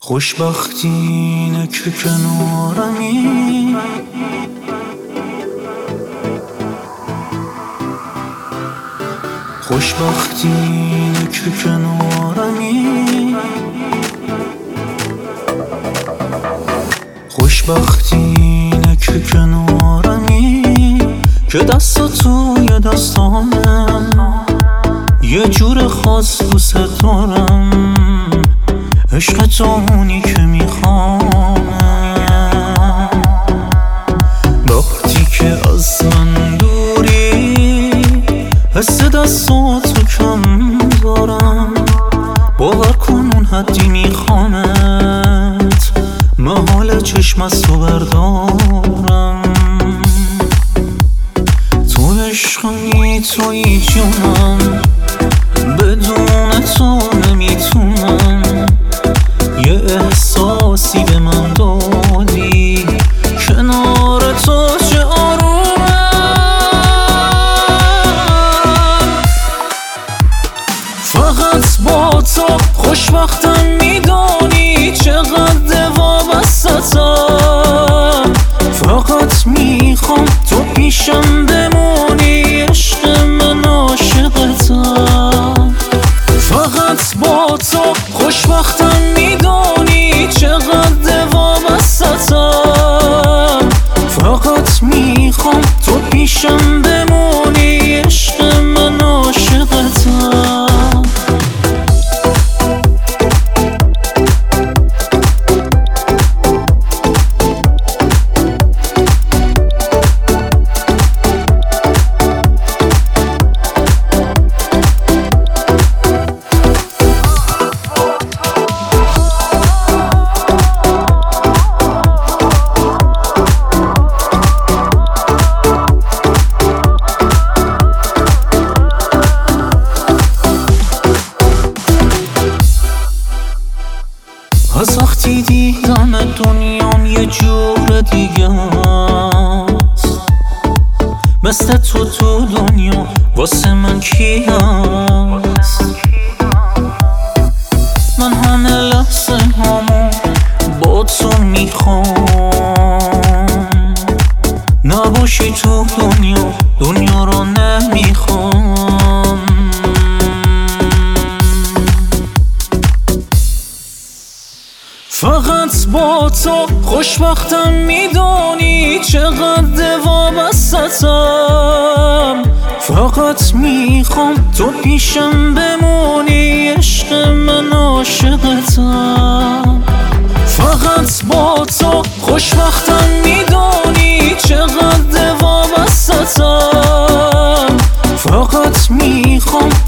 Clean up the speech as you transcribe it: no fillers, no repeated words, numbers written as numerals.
خوشبختی اینه که کنارمی، خوشبختی اینه که کنارمی، خوشبختی اینه که کنارمی، که دست توی دستانم یه جور خاص دوست دارم. عشق تو اونی که میخوام، وقتی که از من دوری حس دستاتو کم دارم. باور کن اون حدی میخوامت، محال چشم از تو بردارم. تو عشقمی توی جونم، بدون تو نمیتونم. یه احساسی به من دادی، کنار تو چه آرومم. فقط با تو خوشبختم، میدانی چقدر وابستم. فقط میخوام تو پیشم بمونی، عشق من عاشقتم. فقط با تو خوشبختم، میدانی چقدر وابستم. فقط میخوام تو پیشم بمونی، عشق من عاشقتم. از وقتی دیدم دنیام یه جور دیگه است، مثل تو دنیا واسه من کی هست؟ من همه لحظه هامو با تو میخوام. نباشی تو دنیا رو نمیخوام. فقط با تو خوشبختم، میدانی چقدر وابستم. فقط میخوام تو پیشم بمونی، عشق من عاشقتم. فقط با تو خوشبختم، میدانی چقدر وابستم. فقط میخوام